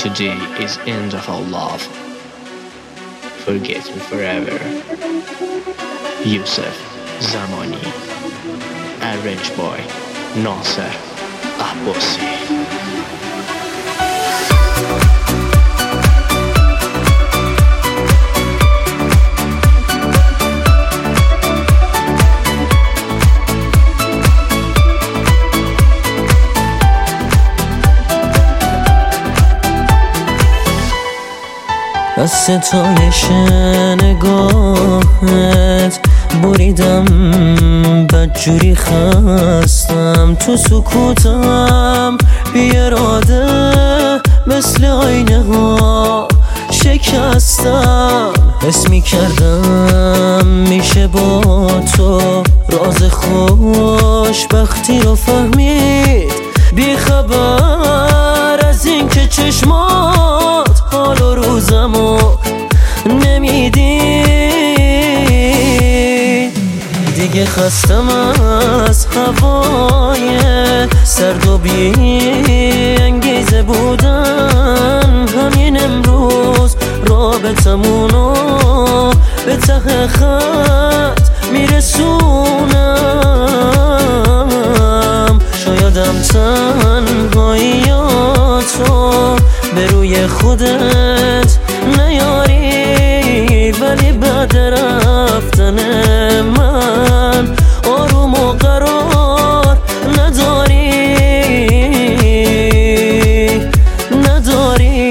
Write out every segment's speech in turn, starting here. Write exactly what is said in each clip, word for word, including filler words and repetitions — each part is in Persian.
Today is end of our love. Forget me forever. Yusuf Zamani. Arrange boy Nasser Abbasi. از ستایش نگاهت بریدم بدجوری خستم تو سکوتم بی اراده مثل آینه ها شکستم حس می کردم میشه با تو راز خوشبختی رو فهمید بی خبر از این که چشمات حال و روزمو نمیدی دیگه خستم از هوای سرد و بی انگیزه بودن همین امروز رابطمونو به ته خط میرسونم شایدم تنهاییاتو به روی خودت نیاری ولی بعد رفتن من آروم و قرار نداری نداری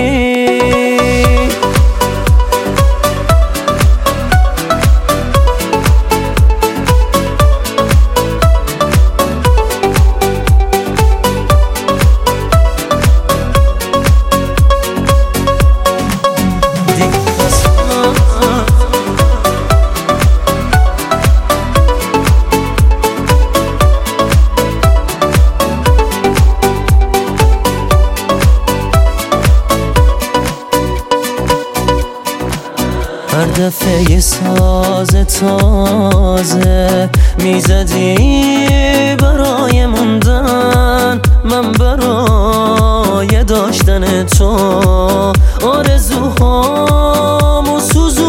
هر دفعه یه ساز تازه میزدی برای موندن من برای داشتن تو آرزوهامو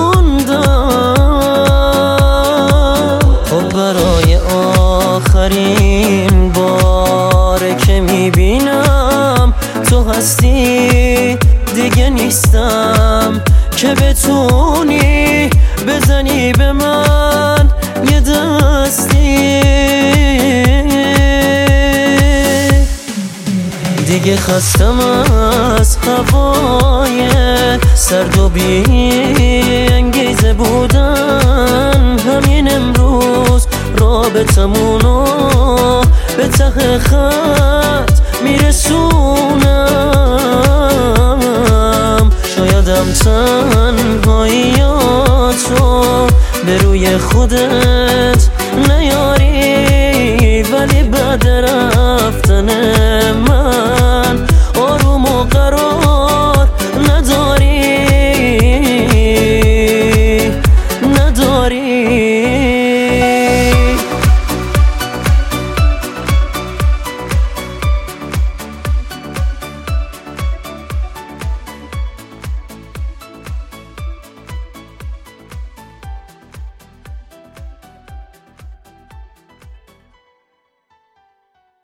سوزوندم خب برای آخرین باره که میبینم تو هستی دیگه نیستم که بتونی بزنی به من یه دستی دیگه خستم از هوای سرد و بی انگیزه بودن همین امروز رابطمونو به ته خط میرسونم شایدم تنهاییاتو به روی خودت نیاری ولی بعد